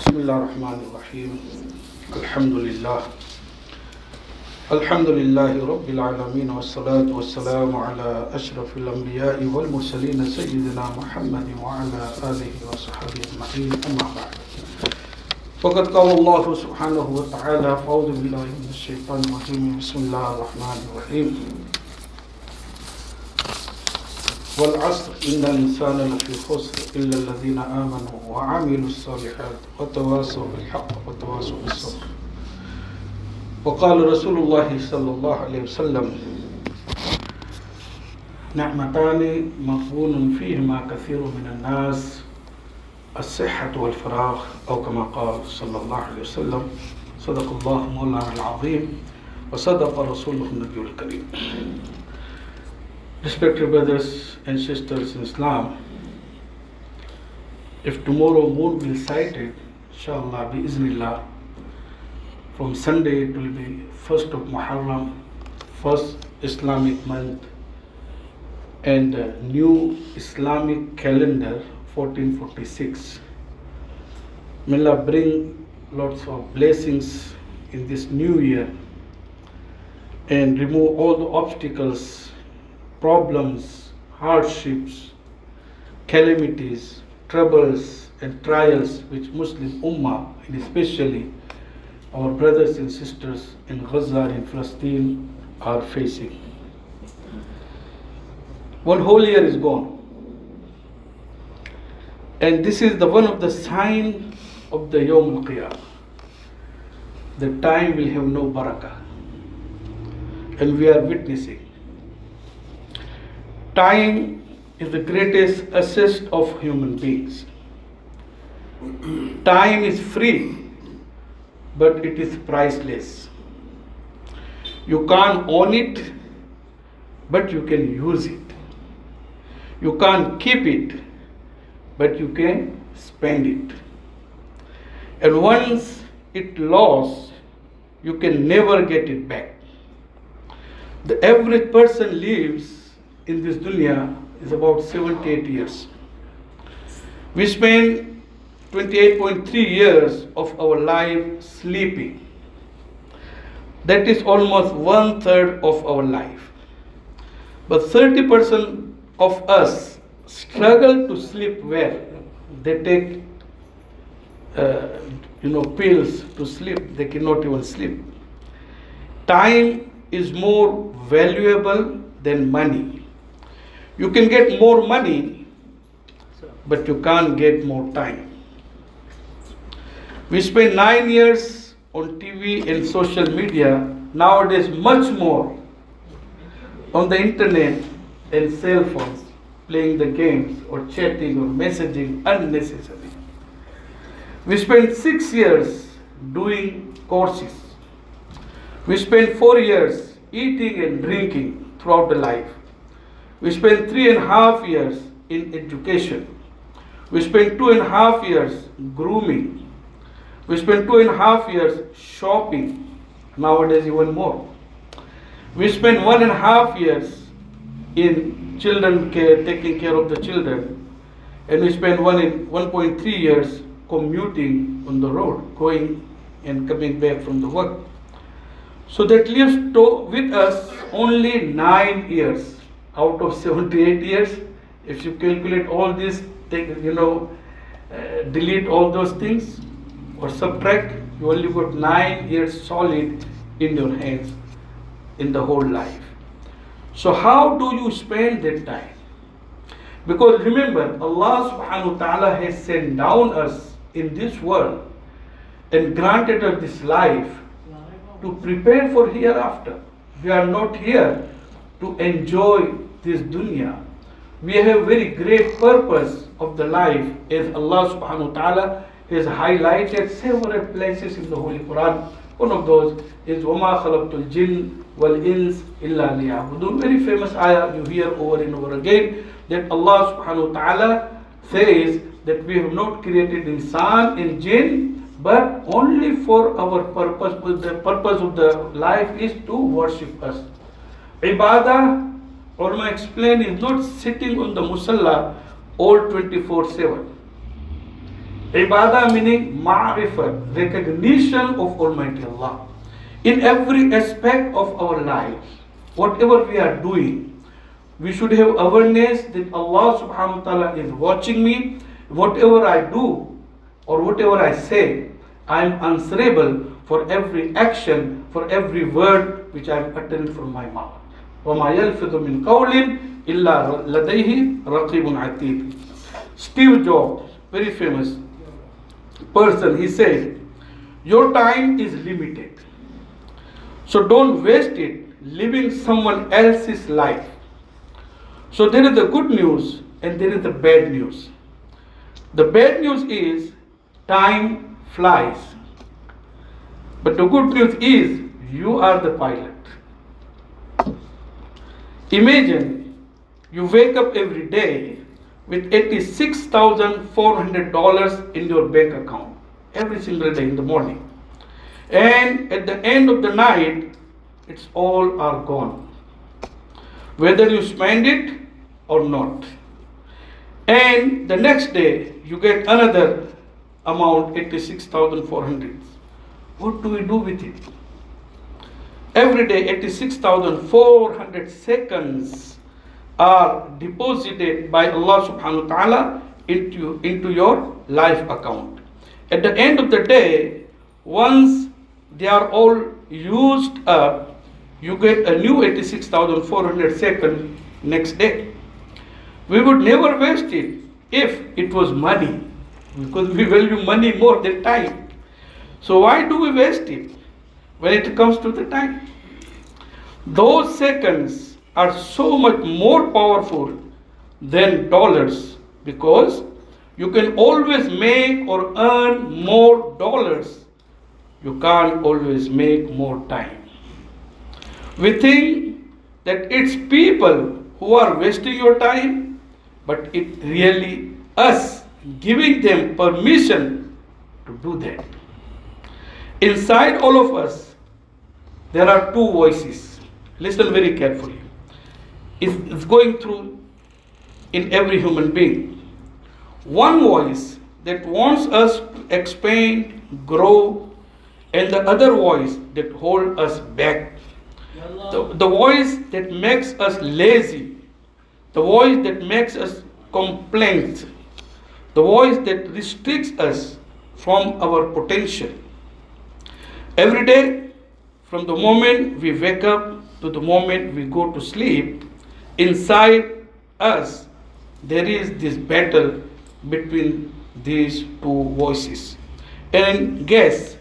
بسم الله الرحمن الرحيم. الحمد لله. الحمد لله رب العالمين والصلاة والسلام على أشرف الأنبياء والمرسلين سيدنا محمد وعلى آله وصحبه أجمعين. أما بعد، فقد قال الله سبحانه وتعالى: أعوذ بالله من الشيطان الرجيم. بسم الله الرحمن الرحيم. والعصر إن الإنسان لفي خسر إلا الذين آمنوا وعملوا الصالحات وتواصوا بالحق وتواصوا بالصبر. وقال رسول الله صلى الله عليه وسلم: نعمتان مغبون فيهما كثير من الناس، الصحة والفراغ، أو كما قال صلى الله عليه وسلم. صدق الله مولانا العظيم وصدق رسوله النبي الكريم. Respected brothers and sisters in Islam, if tomorrow moon will sight it, inshallah, bi-iznillah, from Sunday it will be 1st of Muharram, first Islamic month, and new Islamic calendar 1446. May Allah bring lots of blessings in this new year and remove all the obstacles, problems, hardships, calamities, troubles and trials which Muslim Ummah, and especially our brothers and sisters in Gaza and Palestine, are facing. One whole year is gone, and this is the one of the sign of the Yawm al-Qiyamah. The time will have no barakah, and we are witnessing. Time is the greatest asset of human beings. Time is free, but it is priceless. You can't own it, but you can use it. You can't keep it, but you can spend it. And once it lost, you can never get it back. The average person lives in this dunya is about 78 years. We spend 28.3 years of our life sleeping. That is almost 1/3 of our life. But 30% of us struggle to sleep well. They take pills to sleep. They cannot even sleep. Time is more valuable than money. You can get more money, but you can't get more time. We spend 9 years on TV and social media, nowadays much more on the internet and cell phones, playing the games or chatting or messaging unnecessarily. We spend 6 years doing courses. We spend 4 years eating and drinking throughout the life. We spent 3.5 years in education. We spent 2.5 years grooming. We spent 2.5 years shopping. Nowadays even more. We spent 1.5 years in children care, taking care of the children. And we spent 1.3 years commuting on the road, going and coming back from the work. So that leaves with us only 9 years. Out of 78 years, if you calculate all this, delete all those things or subtract, you only got 9 years solid in your hands in the whole life. So how do you spend that time? Because remember, Allah subhanahu wa ta'ala has sent down us in this world and granted us this life to prepare for hereafter. We are not here to enjoy this dunya. We have very great purpose of the life, as Allah subhanahu wa ta'ala has highlighted several places in the Holy Quran. One of those is وَمَا خَلَقْتُ الْجِنَّ وَالْإِنسَ إِلَّا لِيَعْبُدُونَ. Very famous ayah you hear over and over again, that Allah subhanahu wa ta'ala says that we have not created insan and jinn, but only for our purpose. The purpose of the life is to worship us. Ibadah, ulama explain, is not sitting on the musalla all 24/7. Ibadah meaning ma'rifat, recognition of Almighty Allah. In every aspect of our lives, whatever we are doing, we should have awareness that Allah subhanahu wa ta'ala is watching me. Whatever I do or whatever I say, I am answerable for every action, for every word which I am uttering from my mouth. وَمَا يَلْفِظُ مِنْ قَوْلٍ إِلَّا لَدَيْهِ رَقِيبٌ عَتِيدٌ. Steve Jobs, very famous person, he said, your time is limited. So don't waste it living someone else's life. So there is the good news and there is the bad news. The bad news is time flies. But the good news is you are the pilot. Imagine you wake up every day with $86,400 in your bank account every single day in the morning. And at the end of the night, it's all are gone. Whether you spend it or not. And the next day, you get another amount, 86,400. What do we do with it? Every day, 86,400 seconds are deposited by Allah subhanahu wa ta'ala into your life account. At the end of the day, once they are all used up, you get a new 86,400 seconds next day. We would never waste it if it was money, because we value money more than time. So why do we waste it when it comes to the time? Those seconds are so much more powerful than dollars, because you can always make or earn more dollars. You can't always make more time. We think that it's people who are wasting your time, but it really us giving them permission to do that. Inside all of us, there are two voices. Listen very carefully. It's going through in every human being. One voice that wants us to expand, grow, and the other voice that holds us back. The voice that makes us lazy, the voice that makes us complain, the voice that restricts us from our potential. Every day, from the moment we wake up to the moment we go to sleep, inside us there is this battle between these two voices. And guess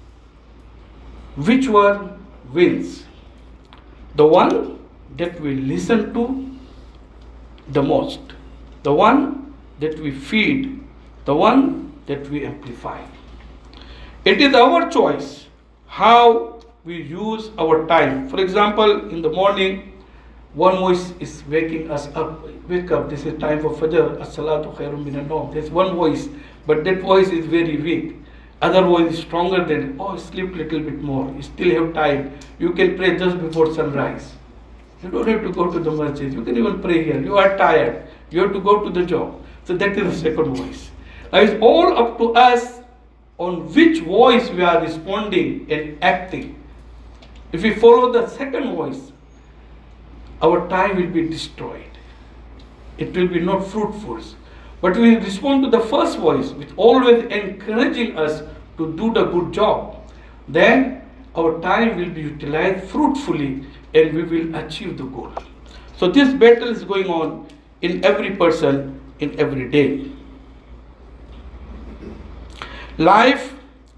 which one wins? The one that we listen to the most, the one that we feed, the one that we amplify. It is our choice how we use our time. For example, in the morning, one voice is waking us up. Wake up, this is time for Fajr, as-salatu khairun minan nawm. There's one voice, but that voice is very weak. Other voice is stronger than, sleep little bit more. You still have time. You can pray just before sunrise. You don't have to go to the masjid. You can even pray here. You are tired. You have to go to the job. So that is the second voice. Now it's all up to us on which voice we are responding and acting. If we follow the second voice, our time will be destroyed. It will be not fruitful. But we respond to the first voice, which always encouraging us to do the good job. Then our time will be utilized fruitfully and we will achieve the goal. So this battle is going on in every person, in every day. Life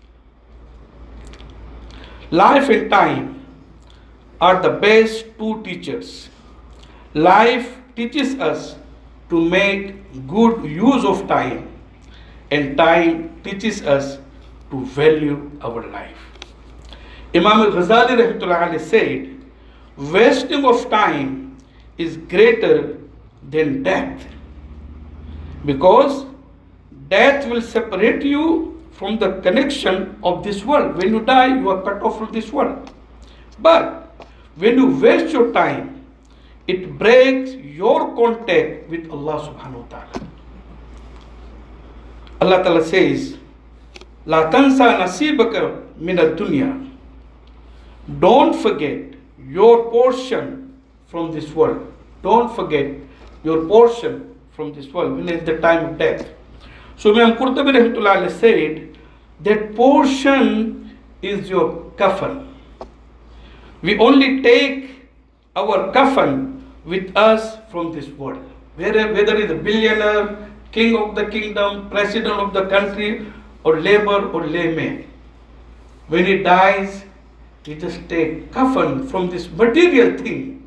and time are the best two teachers. Life teaches us to make good use of time, and time teaches us to value our life. Imam al-Ghazali rahmatullahi alayhi said, wasting of time is greater than death, because death will separate you from the connection of this world. When you die, you are cut off from this world. But when you waste your time, it breaks your contact with Allah subhanahu wa ta'ala. Allah Ta'ala says, La tansa nasibaka min ad-dunya. Don't forget your portion from this world. Don't forget your portion from this world when it's the time of death. So Imam Qurtubi rahmatullah said that portion is your kafan. We only take our kafan with us from this world. Whether it's a billionaire, king of the kingdom, president of the country, or labor or layman. When he dies, he just take kafan from this material thing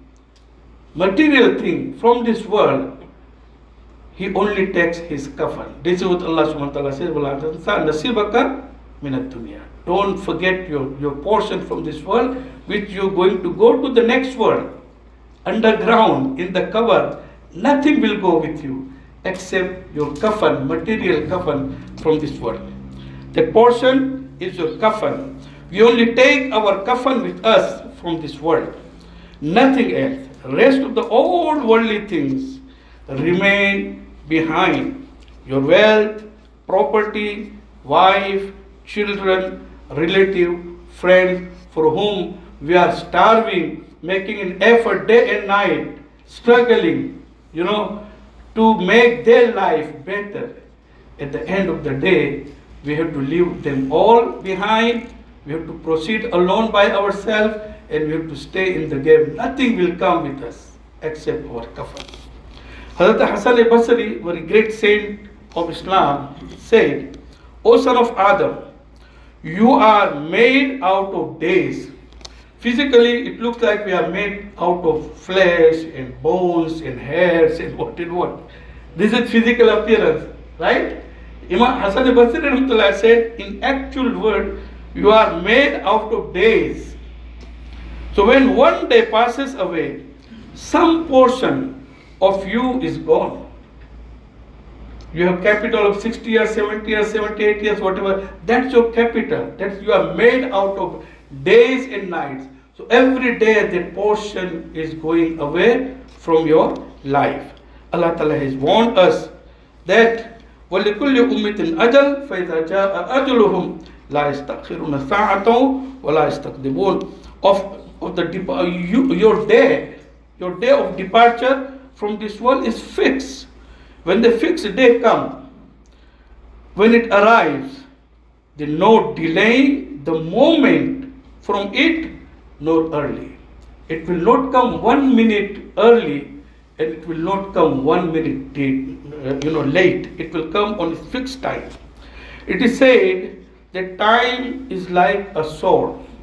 from this world. He only takes his kafan. This is what Allah subhanahu wa ta'ala says, nasibaka min ad-dunya. Don't forget your portion from this world, which you're going to go to the next world. Underground, in the cover, nothing will go with you except your kafan, material kafan from this world. That portion is your kafan. We only take our kafan with us from this world. Nothing else. The rest of the old worldly things remain behind. Your wealth, property, wife, children, relative, friends for whom we are starving, making an effort day and night, struggling, to make their life better. At the end of the day, we have to leave them all behind. We have to proceed alone by ourselves, and we have to stay in the game. Nothing will come with us except our kafan. Hazrat Hassan al-Basri, very great saint of Islam, said, O son of Adam, you are made out of days. Physically, it looks like we are made out of flesh and bones and hairs and what and what. This is physical appearance, right? Imam Hassan al-Basri said, in actual word, you are made out of days. So when one day passes away, some portion of you is gone. You have capital of 60 years, 70 years, 78 years, whatever. That's your capital. That you are made out of days and nights. So every day that portion is going away from your life. Allah Ta'ala has warned us that وَلِكُلِّ أُمِّةٍ أَجَلٍ فَإِذَا جَاءَ أَجَلُهُمْ لَا يَسْتَأْخِرُونَ سَاعَةً وَلَا يَسْتَقْدِمُونَ. Your day of departure from this world is fixed. When the fixed day comes, when it arrives, there is no delaying the moment from it, nor early. It will not come 1 minute early, and it will not come 1 minute late. It will come on its fixed time. It is said that time is like a sword.